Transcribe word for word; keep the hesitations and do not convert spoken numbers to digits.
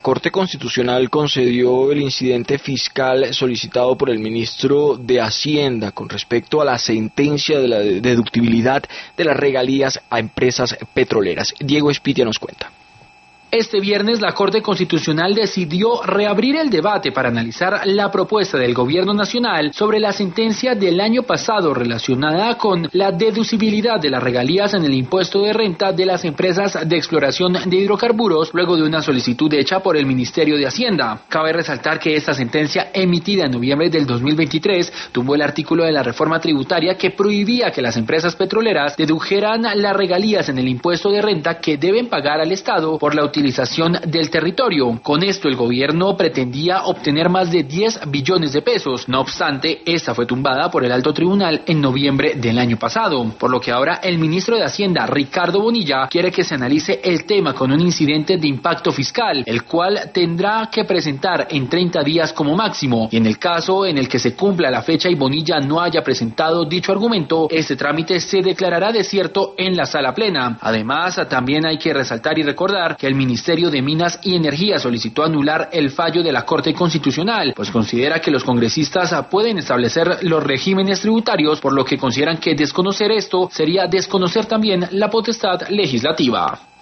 Corte Constitucional concedió el incidente fiscal solicitado por el ministro de Hacienda con respecto a la sentencia de la deductibilidad de las regalías a empresas petroleras. Diego Espitia nos cuenta. Este viernes la Corte Constitucional decidió reabrir el debate para analizar la propuesta del Gobierno Nacional sobre la sentencia del año pasado relacionada con la deducibilidad de las regalías en el impuesto de renta de las empresas de exploración de hidrocarburos luego de una solicitud hecha por el Ministerio de Hacienda. Cabe resaltar que esta sentencia emitida en noviembre del dos mil veintitrés tumbó el artículo de la reforma tributaria que prohibía que las empresas petroleras dedujeran las regalías en el impuesto de renta que deben pagar al Estado por la utilización del territorio. Con esto el gobierno pretendía obtener más de diez billones de pesos. No obstante, esta fue tumbada por el alto tribunal en noviembre del año pasado, por lo que ahora el ministro de Hacienda, Ricardo Bonilla, quiere que se analice el tema con un incidente de impacto fiscal, el cual tendrá que presentar en treinta días como máximo, y en el caso en el que se cumpla la fecha y Bonilla no haya presentado dicho argumento, este trámite se declarará desierto en la sala plena. Además, también hay que resaltar y recordar que el ministro El Ministerio de Minas y Energía solicitó anular el fallo de la Corte Constitucional, pues considera que los congresistas pueden establecer los regímenes tributarios, por lo que consideran que desconocer esto sería desconocer también la potestad legislativa.